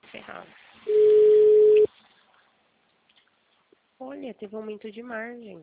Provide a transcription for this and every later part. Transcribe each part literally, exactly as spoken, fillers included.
Ferrado. Olha, teve aumento de margem.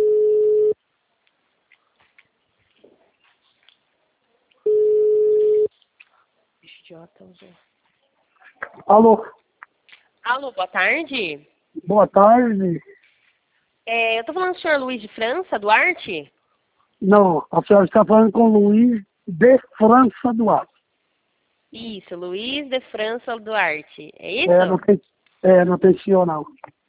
Bicho idiota, usou. Alô? Alô, boa tarde. Boa tarde. É, eu tô falando com o senhor Luiz de França, Duarte? Não, a senhora está falando com o Luiz de França Duarte. Isso, Luiz de França Duarte. É isso? É, não tem, é, não tem senhor, não.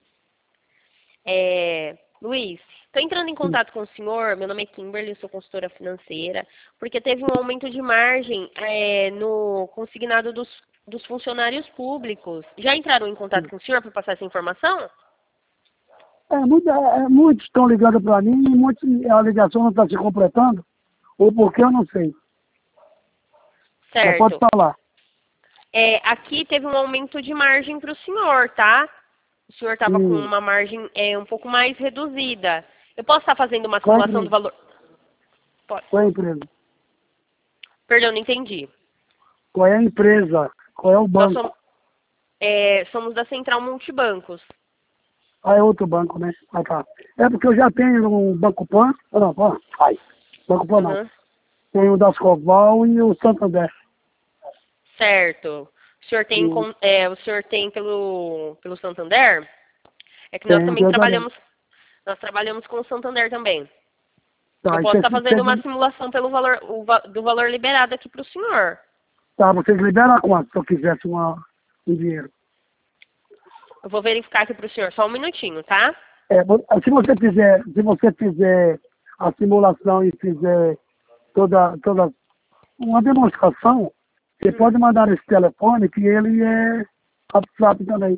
É, Luiz, estou entrando em contato com o senhor, meu nome é Kimberly, eu sou consultora financeira, porque teve um aumento de margem é, no consignado dos, dos funcionários públicos. Já entraram em contato com o senhor para passar essa informação? É, muita, é, muitos estão ligando para mim e muitos, a ligação não está se completando, ou porque eu não sei. Mas pode Certo. falar. É, aqui teve um aumento de margem para o senhor, tá? O senhor estava com Hum. uma margem é, um pouco mais reduzida. Eu posso estar fazendo uma Qual é a simulação do empresa? valor... Pode. Qual é a empresa? Perdão, não entendi. Qual é a empresa? Qual é o Nós banco? somos, é, somos da Central Multibancos. Ah, é outro banco, né? Ah, tá. É porque eu já tenho um Banco Pan. Ah, não, Pan. Ai. Banco Pan não. Uhum. Tenho o Dascoval e o Santander. Certo. O senhor tem, Hum. com- é, o senhor tem pelo, pelo Santander? É que nós Tenho, também tenho também. trabalhamos, nós trabalhamos com o Santander também. Eu Tá, e posso estar vocês, fazendo uma vocês, simulação pelo valor, o va- do valor liberado aqui para o senhor. tá, vocês liberam quanto se eu quisesse uma, um dinheiro? Eu vou verificar aqui para o senhor, só um minutinho, tá? É, vo- se você fizer, se você fizer a simulação e fizer toda, toda uma demonstração, você Hum. pode mandar esse telefone que ele é WhatsApp também.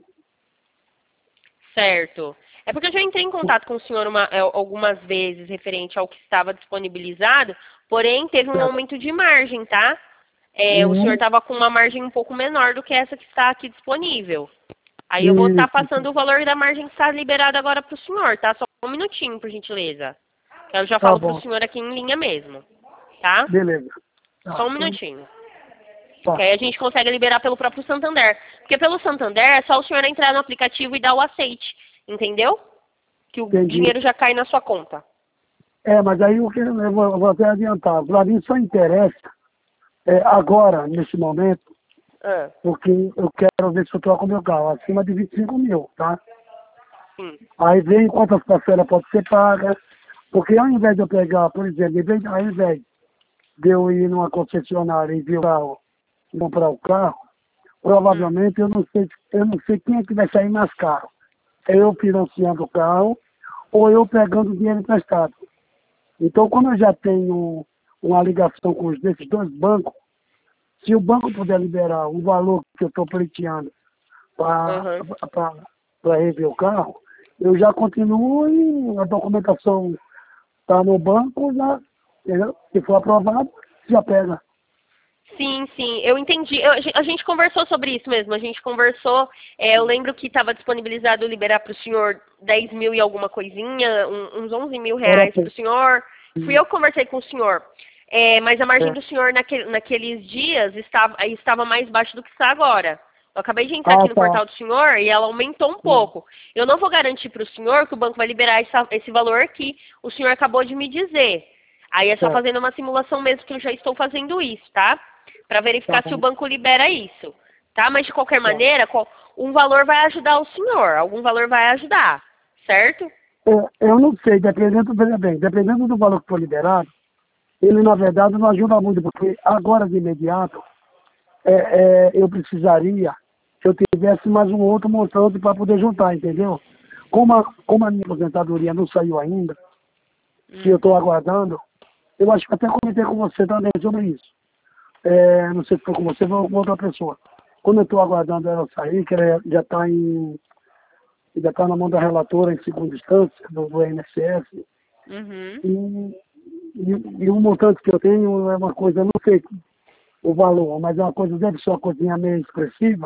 Certo. É porque eu já entrei em contato com o senhor uma- é, algumas vezes referente ao que estava disponibilizado, porém teve um Certo. aumento de margem, tá? É, o senhor Hum, estava com uma margem um pouco menor do que essa que está aqui disponível. Aí eu vou estar isso. passando o valor da margem que está liberada agora para o senhor, tá? Só um minutinho, por gentileza. Que eu já Tá falo para o bom. senhor aqui em linha mesmo, tá? Beleza. Só Tá. um minutinho. Tá. Que aí a gente consegue liberar pelo próprio Santander. Porque pelo Santander é só o senhor entrar no aplicativo e dar o aceite, entendeu? Que o Entendi. dinheiro já cai na sua conta. É, mas aí o que eu vou, eu vou até adiantar. Para mim só interessa é, agora, nesse momento, Ah, porque eu quero ver se eu troco meu carro acima de vinte e cinco mil, tá? sim. Aí vem quantas parcelas pode ser paga, porque ao invés de eu pegar, por exemplo, ao invés, ao invés de eu ir numa concessionária e ver o carro, e comprar o carro, provavelmente eu não sei, eu não sei quem é que vai sair mais caro. É eu financiando o carro ou eu pegando dinheiro emprestado. Então, como eu já tenho uma ligação com os desses dois bancos, se o banco puder liberar o valor que eu estou pleiteando para Uhum. rever o carro, eu já continuo e a documentação está no banco, já, entendeu? Se for aprovado, já pega. Sim, sim, eu entendi. Eu- a gen- a gente conversou sobre isso mesmo. A gente conversou. É, eu lembro que estava disponibilizado liberar para o senhor dez mil e alguma coisinha, um- uns onze mil Era reais para o pouco. senhor. Fui eu que conversei com o senhor. É, mas a margem É. do senhor naquele- naqueles dias estava, estava mais baixa do que está agora. Eu acabei de entrar Ah, aqui no tá. portal do senhor e ela aumentou um pouco. Eu não vou garantir para o senhor que o banco vai liberar essa- esse valor que o senhor acabou de me dizer. Aí é só Certo. fazendo uma simulação mesmo que eu já estou fazendo isso, tá? Para verificar Tá se o bom. banco libera isso, tá? Mas de qualquer Tá. maneira, qual- um valor vai ajudar o senhor, algum valor vai ajudar, certo? É, eu não sei, dependendo, veja bem, dependendo do valor que for liberado, ele na verdade não ajuda muito, porque agora de imediato é, é, eu precisaria que eu tivesse mais um outro montante para poder juntar, entendeu? Como a, como a minha aposentadoria não saiu ainda, que eu estou aguardando, eu acho que até comentei com você também sobre isso. É, não sei se foi com você ou com outra pessoa. Como eu estou aguardando ela sair, que ela já está em já está na mão da relatora em segunda instância, do, do I N S S, Uhum. e, e, e o montante que eu tenho é uma coisa, não sei o valor, mas é uma coisa, deve ser uma coisinha meio expressiva,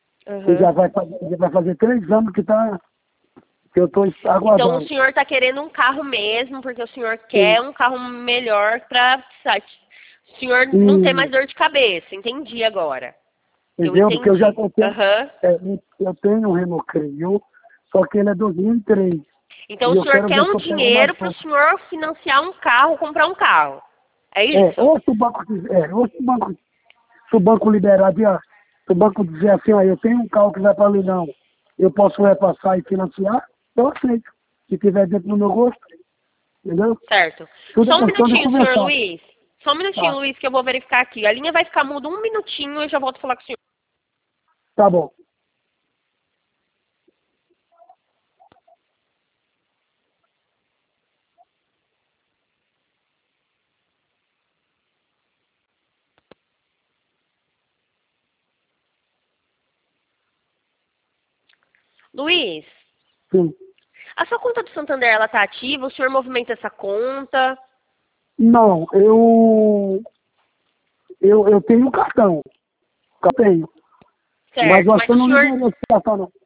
e Uhum. já vai, fazer- já vai fazer três anos que, tá, que eu estou Então o aguardando. senhor está querendo um carro mesmo, porque o senhor Sim. quer um carro melhor para o senhor não ter E, mais dor de cabeça. Entendi agora. Eu Entendeu? Porque eu já entendi. tenho, Aham. é, eu tenho um Renocrio, só que ele é dois mil e três. Então E o eu senhor quero quer ver se um eu pego mais dinheiro para o pouco. senhor financiar um carro, comprar um carro. É É, isso? ou se o banco quiser, ou se o banco, se o banco liberar, de, ah, se o banco dizer assim, ó, eu tenho um carro que vai para leilão, eu posso repassar e financiar, eu aceito. Se tiver dentro do meu gosto, entendeu? Certo. Tudo Só é um questão de minutinho, senhor conversar. Luiz. Só um minutinho, Tá, Luiz, que eu vou verificar aqui. A linha vai ficar muda um minutinho e eu já volto a falar com o senhor. tá bom. Luiz, Sim. a sua conta do Santander, ela tá ativa? O senhor movimenta essa conta? Não, eu, eu, eu tenho um cartão. Eu tenho. Mas Certo, eu acho mas que eu o não senhor... liberei esse cartão, não.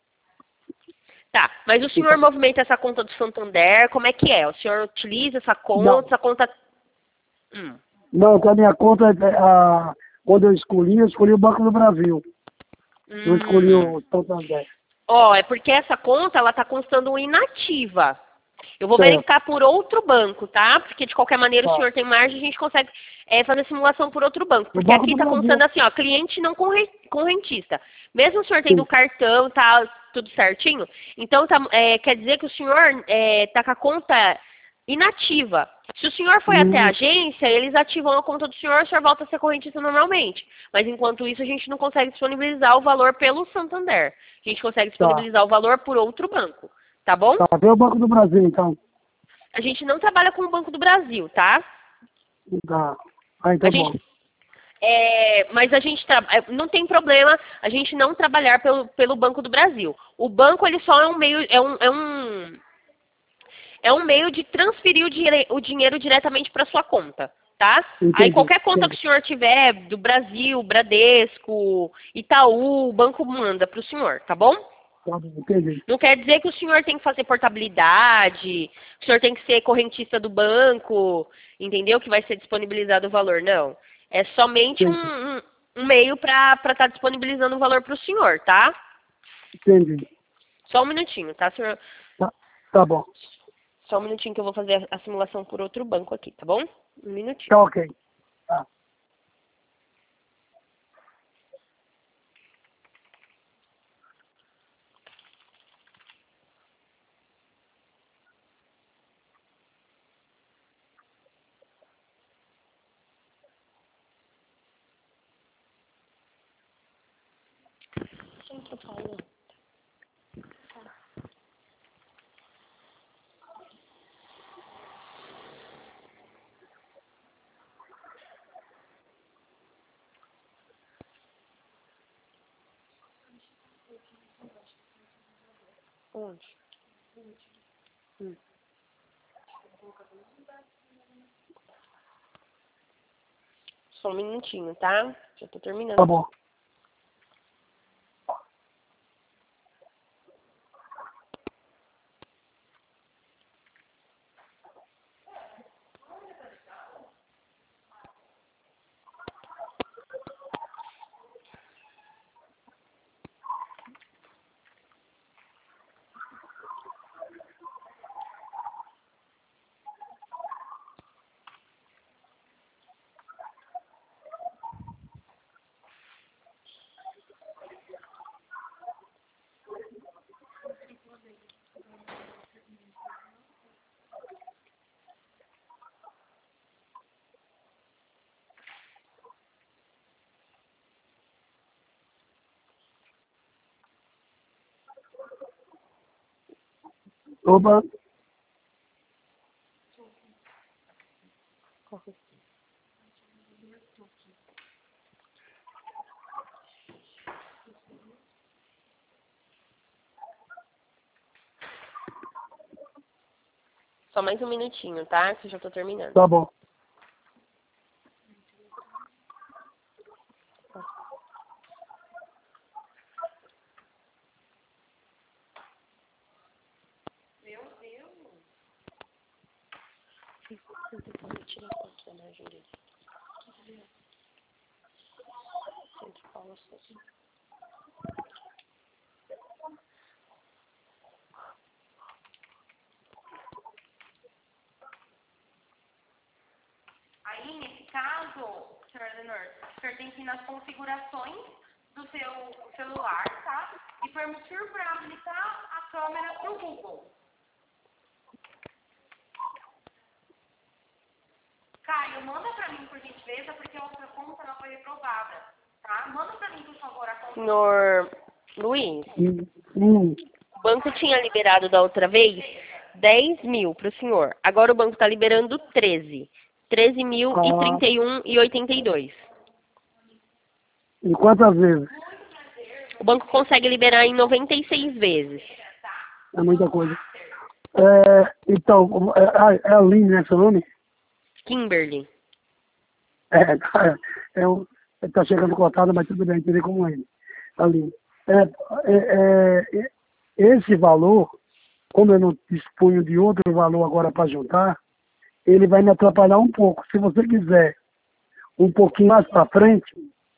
Tá, mas o senhor movimenta essa conta do Santander, como é que é? O senhor utiliza essa conta, Não. essa conta... Hum. Não, que a minha conta, é, a, quando eu escolhi, eu escolhi o Banco do Brasil. Eu escolhi Hum. o Santander. Ó, é porque essa conta, ela tá constando inativa. Eu vou Certo. verificar por outro banco, tá? Porque de qualquer maneira o Tá. senhor tem margem, a gente consegue é, fazer simulação por outro banco. O Porque Banco aqui do está Brasil. constando assim, ó, cliente não corre- correntista. Mesmo o senhor tendo Sim. o cartão, tá tudo certinho, então tá, é, quer dizer que o senhor é, tá com a conta inativa. Se o senhor foi até a Hum, agência, eles ativam a conta do senhor, o senhor volta a ser correntista normalmente. Mas enquanto isso, a gente não consegue disponibilizar o valor pelo Santander. A gente consegue tá. disponibilizar o valor por outro banco. Tá bom? Tá. Vê o Banco do Brasil, então. A gente não trabalha com o Banco do Brasil, tá? Tá. Ah, A então bom. gente, é, mas a gente tra- é, não tem problema a gente não trabalhar pelo, pelo Banco do Brasil. O banco ele só é um meio, é um, é um, é um meio de transferir o, dire- o dinheiro diretamente para sua conta, tá? Aí Entendi. qualquer conta que Entendi. o senhor tiver, do Brasil, Bradesco, Itaú, o banco manda para o senhor, tá bom? Tá bom, entendi. Não quer dizer que o senhor tem que fazer portabilidade, que o senhor tem que ser correntista do banco, entendeu? Que vai ser disponibilizado o valor. Não. É somente um, Entendi. um, um meio para estar disponibilizando o valor para o senhor, tá? Entendi. Só um minutinho, tá, senhor? Tá, tá bom. Só um minutinho que eu vou fazer a simulação por outro banco aqui, tá bom? Um minutinho. Tá ok. Tá. Onde? Hum. Só um minutinho, tá? Já tô terminando Tá aqui. bom. Opa. Só mais um minutinho, tá? Que eu já tô terminando. Tá bom. Tira a foto da margem dele. cento e quatro. Aí, nesse caso, senhor Adenor, o senhor tem que ir nas configurações do seu celular, tá? E permitir para habilitar a câmera para o Google. Caio, manda para mim, por gentileza, porque a outra conta não foi reprovada, tá? Manda para mim, por favor, a conta. Senhor Luiz, Hum, hum. o banco tinha liberado da outra vez dez mil para o senhor. Agora o banco está liberando treze. treze mil e trinta e um e oitenta e dois. E quantas vezes? O banco consegue liberar em noventa e seis vezes. É muita coisa. É, então, é, é a Aline, né, seu nome? Kimberly. É, tá, é, um- tá chegando cortado, mas tudo bem, entender como é ele. Aline. É, é, é, esse valor, como eu não disponho de outro valor agora para juntar, ele vai me atrapalhar um pouco. Se você quiser um pouquinho mais para frente,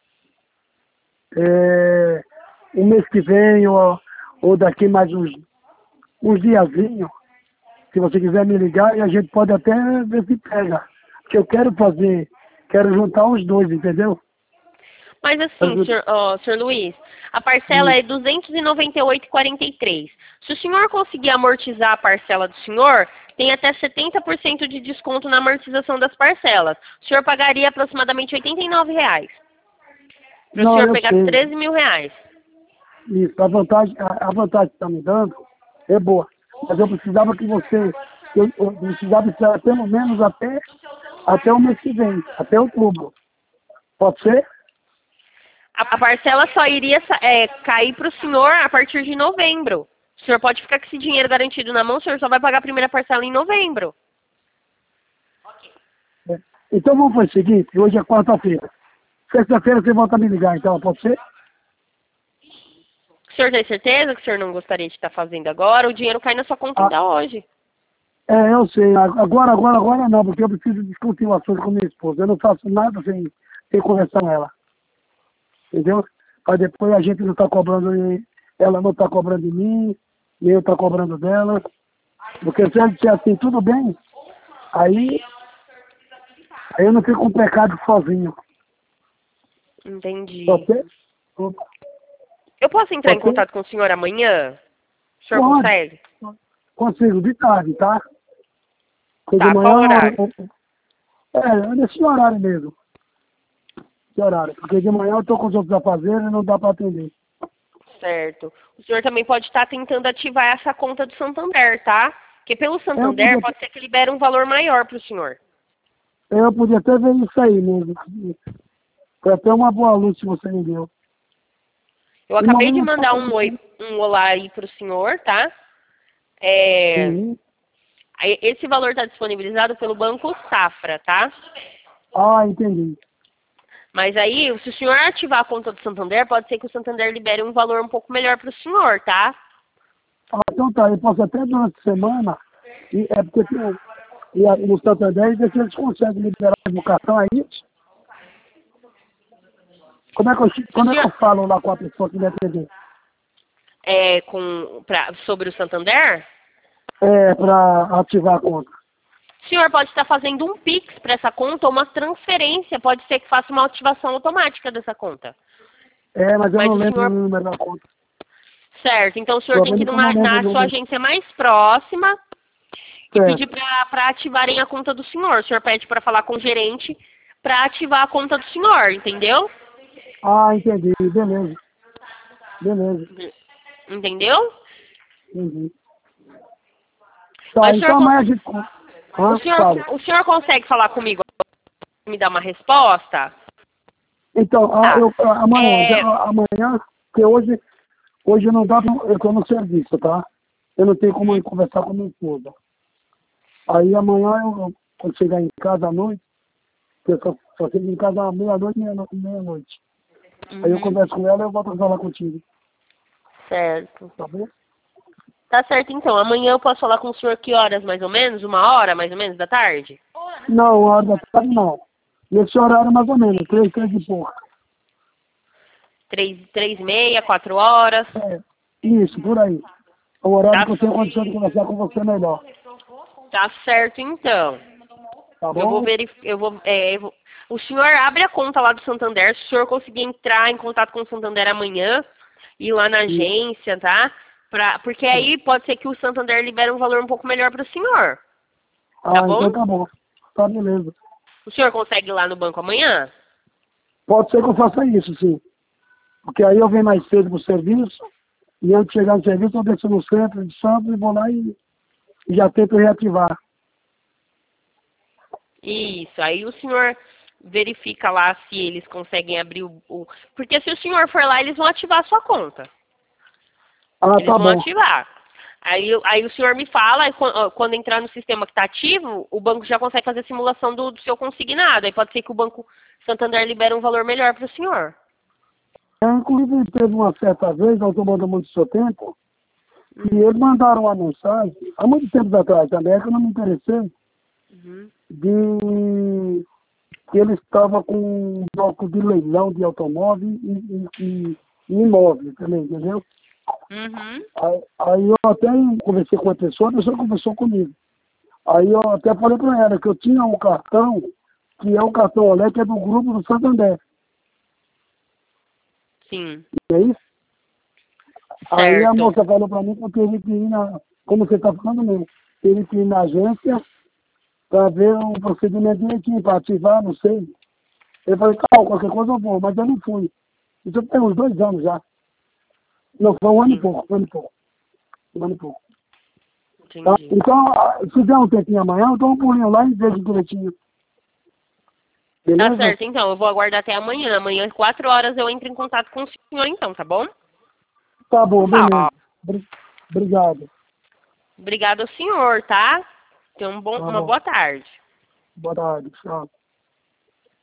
é, o mês que vem ou, ou daqui mais uns, uns diazinhos, se você quiser me ligar, e a gente pode até ver se pega. Porque eu quero fazer, quero juntar os dois, entendeu? Mas assim, senhor, ó, senhor Luiz, a parcela Hum. é duzentos e noventa e oito reais e quarenta e três centavos. Se o senhor conseguir amortizar a parcela do senhor, tem até setenta por cento de desconto na amortização das parcelas. O senhor pagaria aproximadamente oitenta e nove reais. Para o Não, senhor eu pegar sei. treze mil reais. Isso, a vantagem, a, a vantagem que está me dando é boa. Mas eu precisava que você, eu, eu precisava esperar pelo menos até, até o mês que vem, até outubro. Pode ser? A, a parcela só iria é, cair para o senhor a partir de novembro. O senhor pode ficar com esse dinheiro garantido na mão, o senhor só vai pagar a primeira parcela em novembro. É. Então vamos fazer o seguinte, hoje é quarta-feira. Sexta-feira você volta a me ligar, então, pode ser? O senhor tem certeza que o senhor não gostaria de estar fazendo agora? O dinheiro cai na sua conta Ah. ainda hoje. É, eu sei. Agora, agora, agora não, porque eu preciso discutir o assunto com minha esposa. Eu não faço nada sem, sem conversar com ela. Entendeu? Aí depois a gente não está cobrando, ela não está cobrando de mim, nem eu estou cobrando dela. Porque se ela disser assim, tudo bem, aí, aí eu não fico com pecado sozinho. Entendi. Pode ser? Eu posso entrar em Pode ser? contato com o senhor amanhã? O senhor Pode. consegue? Consigo, de tarde, tá? Porque Tá, de qual manhã, horário? é, nesse horário mesmo. Esse horário. Porque de manhã eu estou com os outros afazeres e não dá para atender. Certo. O senhor também pode estar tentando ativar essa conta do Santander, tá? Porque pelo Santander podia- pode ser que libere um valor maior para o senhor. Eu podia até ver isso aí mesmo. Foi até uma boa luz que você me deu. Eu acabei de mandar um oi, um olá aí para o senhor, tá? É, Uhum. aí esse valor está disponibilizado pelo Banco Safra, tá? Ah, entendi. Mas aí, se o senhor ativar a conta do Santander, pode ser que o Santander libere um valor um pouco melhor para o senhor, tá? Ah, então tá, eu posso até durante a semana, e é porque tem, e a- no Santander, ver se eles conseguem liberar o cartão aí. Como é que eu, como é que eu falo lá com a pessoa que me atender? É, com, pra, sobre o Santander? É, para ativar a conta. O senhor pode estar fazendo um Pix para essa conta ou uma transferência. Pode ser que faça uma ativação automática dessa conta. É, mas eu Mas não o lembro senhor- o número da conta. Certo. Então o senhor Tô tem que ir vendo que eu numa, não lembro na o sua número. agência mais próxima e Certo. pedir para ativarem a conta do senhor. O senhor pede para falar com o gerente para ativar a conta do senhor, entendeu? Ah, entendi. Beleza. Beleza. Entendeu? Entendi. Tá, Mas o senhor, então amanhã a cons- gente... o Ah, senhor, fala. o senhor consegue falar comigo e me dar uma resposta? Então, ah, Tá. eu, ah, amanhã, É, já, ah, amanhã, porque hoje, hoje não dá pra, eu estou no serviço, tá? Eu não tenho como ir conversar com minha esposa. Aí amanhã, eu, eu- quando chegar em casa à noite, porque eu só, só chego em casa à meia-noite, meia-noite. meia-noite. Aí eu uhum, converso com ela e eu volto a falar contigo, certo. tá bom? Tá certo, então. Amanhã eu posso falar com o senhor que horas, mais ou menos? Uma hora, mais ou menos, da tarde? Não, a hora da tarde não. Nesse horário mais ou menos, três, três e pouco. Três, três e meia, quatro horas. É, isso, por aí. É o horário Tá. que eu tenho condição de conversar com você melhor. Tá certo, então. Tá bom? Eu vou verificar, eu vou, é, eu vou... O senhor abre a conta lá do Santander, se o senhor conseguir entrar em contato com o Santander amanhã, ir lá na agência, tá? Pra, porque aí pode ser que o Santander libere um valor um pouco melhor para o senhor. Tá Ah, bom? então tá bom. Tá beleza. O senhor consegue ir lá no banco amanhã? Pode ser que eu faça isso, sim. Porque aí eu venho mais cedo pro serviço, e antes de chegar no serviço, eu desço no centro de Santos e vou lá e, e já tento reativar. Isso, aí o senhor verifica lá se eles conseguem abrir o, o... Porque se o senhor for lá, eles vão ativar a sua conta. Ah, Eles tá vão bom. ativar. Aí, aí o senhor me fala, e quan- quando entrar no sistema que está ativo, o banco já consegue fazer a simulação do, do seu consignado. Aí pode ser que o Banco Santander libere um valor melhor para o senhor. É, inclusive, teve uma certa vez, nós tomamos muito do seu tempo, e eles mandaram uma mensagem, há muito tempo atrás também, é que eu não me interessei, Uhum. de que ele estava com um bloco de leilão de automóvel e, e, e, e imóvel também, entendeu? Uhum. Aí, aí eu até conversei com a pessoa, a pessoa conversou comigo. Aí eu até falei para ela que eu tinha um cartão, que é o cartão Olé, que é do grupo do Santander. Sim. Não é isso? Aí a Certo. moça falou para mim que eu teria que ir na, como você está falando mesmo, teria que ir na agência para ver o procedimento direitinho, para ativar, não sei. Eu falei, calma, qualquer coisa eu vou, mas eu não fui. Isso tem uns dois anos já. Não, foi um ano e Sim. pouco, um ano e pouco. Um ano e pouco. Tá? Entendi. Então, ah, se der um tempinho amanhã, eu dou um pulinho lá e vejo direitinho. Beleza? Tá certo, então. Eu vou aguardar até amanhã. Amanhã, às quatro horas, eu entro em contato com o senhor, então, tá bom? Tá bom, beleza. Tá. Bri- Obrigado. Obrigado ao senhor, tá? Tenha um bom, Tá uma bom. boa tarde. Boa tarde. Tchau.